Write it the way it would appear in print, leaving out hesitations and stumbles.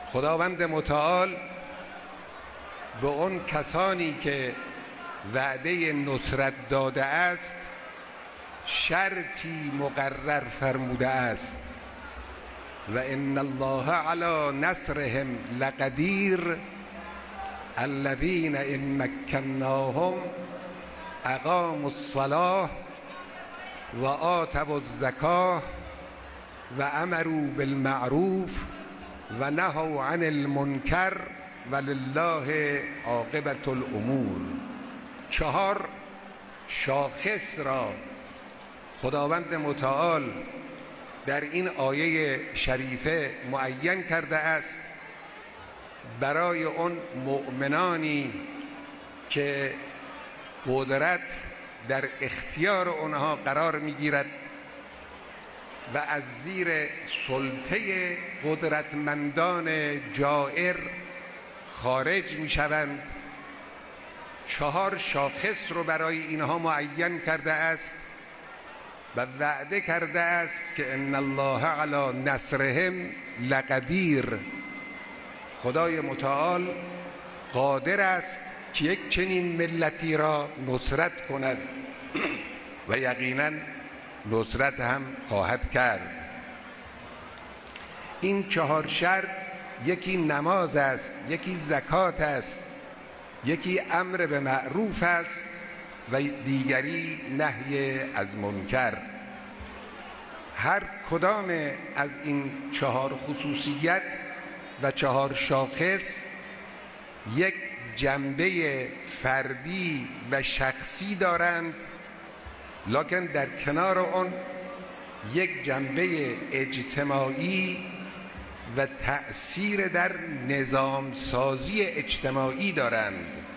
خداوند متعال به اون کسانی که وعده نصرت داده است شرطی مقرر فرموده است و ان الله علی نصرهم لقدیر الذین ان مکناهم اقاموا الصلاة و آتوا الزکاة و امروا بالمعروف و نهوا عن المنکر ولله عاقبة الامور. 4 شاخص را خداوند متعال در این آیه شریفه معین کرده است برای اون مؤمنانی که قدرت در اختیار اونها قرار میگیرد و از زیر سلطه قدرتمندان جائر خارج میشوند. 4 شاخص رو برای اینها معین کرده است و وعده کرده است که ان الله علی نصرهم لقدیر. خدای متعال قادر است که یک چنین ملتی را نصرت کند و یقینا نصرت هم خواهد کرد. این 4 شرط یکی نماز است، یکی زکات است، یکی امر به معروف است و دیگری نهی از منکر. هر کدام از این 4 خصوصیت و 4 شاخص یک جنبه فردی و شخصی دارند، لکن در کنار آن یک جنبه اجتماعی و تأثیر در نظام سازی اجتماعی دارند.